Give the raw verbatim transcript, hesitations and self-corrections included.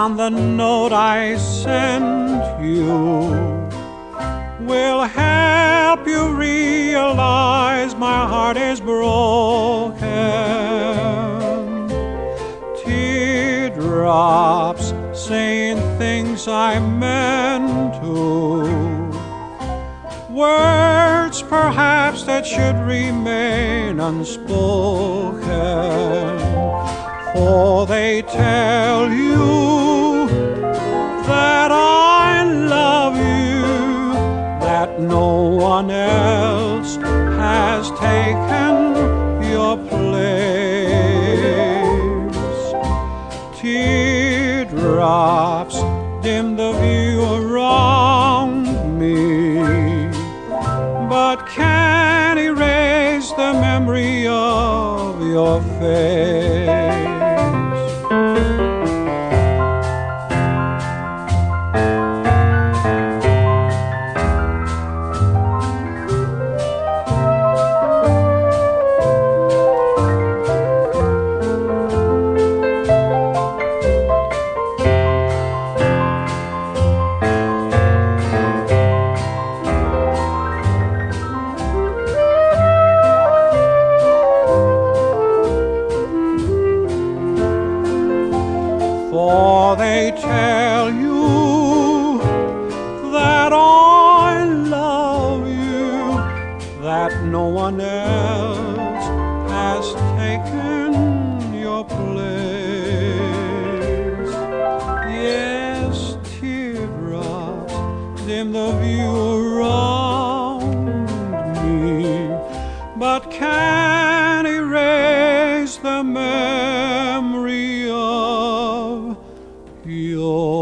on the note I sent you will help you realize my heart is broken. Teardrops saying things I meant to, words perhaps that should remain unspoken, for they tell you that I love you, that no one else has taken your place. Teardrops dim the view around me, but can't erase the memory of your face. For they tell you that I love you, that no one else has taken your place. Yes, teardrops dim the view around me, but can't erase the memory of your